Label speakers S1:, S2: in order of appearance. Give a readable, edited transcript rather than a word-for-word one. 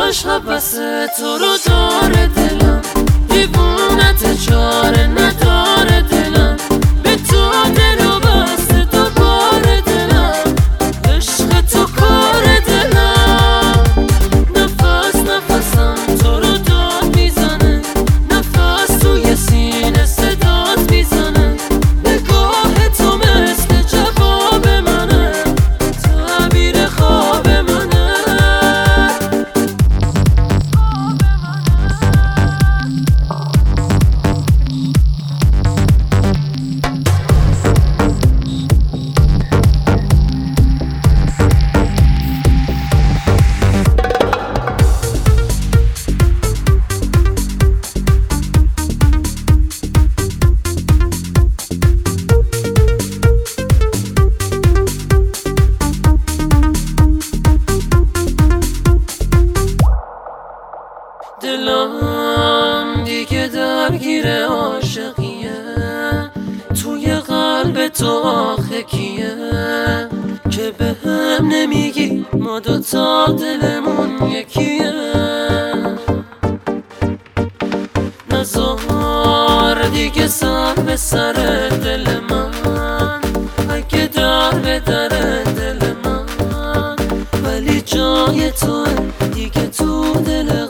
S1: عشق بس تو رو داره دلم، دیوونت چاره نداره دلم، به تو دلو بسته دوباره دلم، عشق تو کار دلم. نفس نفسم تو رو داد میزنه، نفس توی سینه صدات میزنه، نگاه تو مثل جواب منه، تعبیر خواب منه. دلم دیگه درگیر عاشقیه، توی قلب تو آخه کیه که به هم نمیگی ما دوتا دلمون یکیه. نزار دیگه سر به سر دل من، اگه در به در دل من، ولی جای توه دیگه تو دل